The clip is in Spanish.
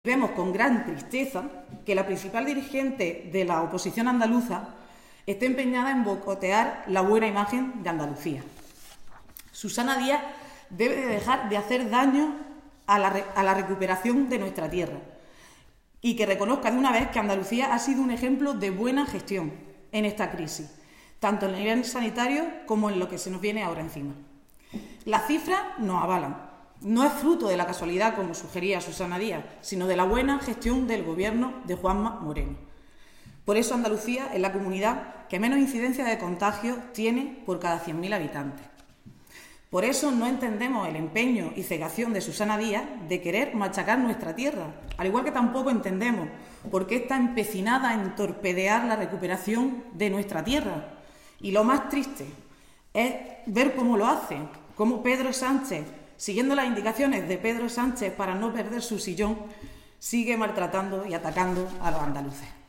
Vemos con gran tristeza que la principal dirigente de la oposición andaluza esté empeñada en boicotear la buena imagen de Andalucía. Susana Díaz debe de dejar de hacer daño a la recuperación de nuestra tierra y que reconozca de una vez que Andalucía ha sido un ejemplo de buena gestión en esta crisis, tanto en el nivel sanitario como en lo que se nos viene ahora encima. Las cifras nos avalan. No es fruto de la casualidad, como sugería Susana Díaz, sino de la buena gestión del Gobierno de Juanma Moreno. Por eso Andalucía es la comunidad que menos incidencia de contagios tiene por cada 100.000 habitantes. Por eso no entendemos el empeño y cegación de Susana Díaz de querer machacar nuestra tierra, al igual que tampoco entendemos por qué está empecinada en torpedear la recuperación de nuestra tierra. Y lo más triste es ver cómo lo hace, cómo Pedro Sánchez, siguiendo las indicaciones de Pedro Sánchez para no perder su sillón, sigue maltratando y atacando a los andaluces.